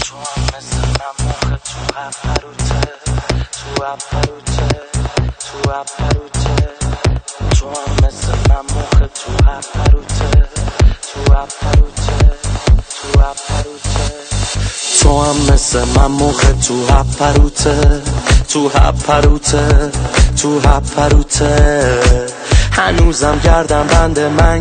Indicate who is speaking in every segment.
Speaker 1: تو هم مثل من موقع تو هپروته تو هپروته تو هپروته تو هم مثل من موقع تو هپروته تو هپروته تو هپروته تو هم مثل من موقع تو هپروته تو هپروته تو هپروته هنوزم گردم بند من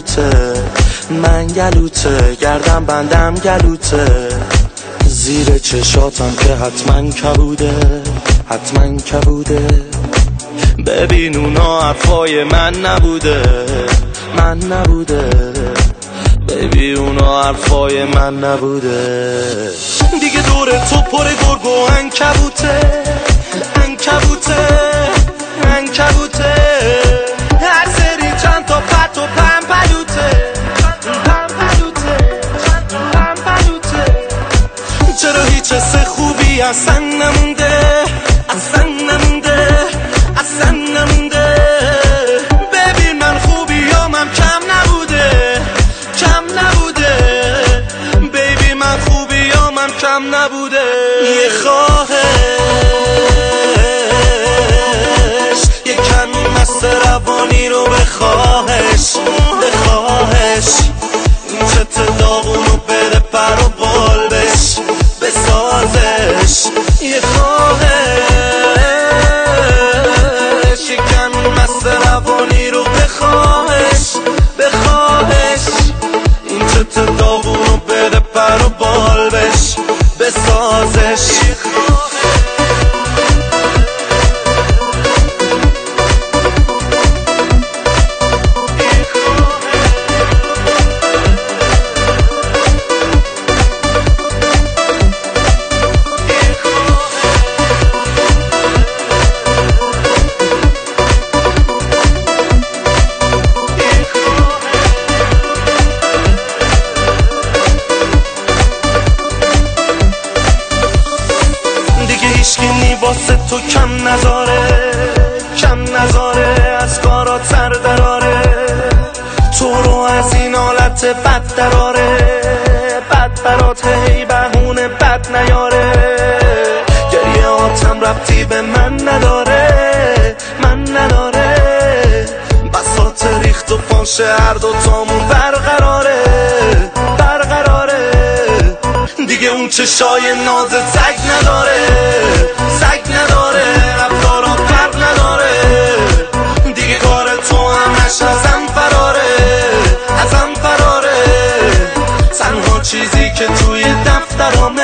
Speaker 1: گلوته گردم بندم گلوته زیر چشاتم که حتما کبوده ببین اونا حرفای من نبوده ببین اونا حرفای من نبوده دیگه دور تو پر گرگ و عنکبوته هر سری چند تا پت و پمپلوته چرا هیچ حس خوبی اصلا نمونده ببین من خوبیامم کم نبوده بیبی من خوبیامم کم نبوده یه خواهش یه کمی مست روانی رو بخواهش این چت داغونو بره پر و بال بش بسازش یه خواهش یه کمی مست روانی رو بخواهش این چت داغونو بره پر و بال بش بسازش هیچکی واسه تو کم نذاره از کارات سر دراره تو رو از این حالت بد دراره بد برات هی بهونه بد نیاره گریه هاتم ربطی به من نداره بساط ریخت و پاشه هر دوتامون برقراره دیگه اون چشای نازت زگ نداره رفتارا فرق نداره دیگه کار تو همش ازم فراره تنها چیزی که توی دفترامه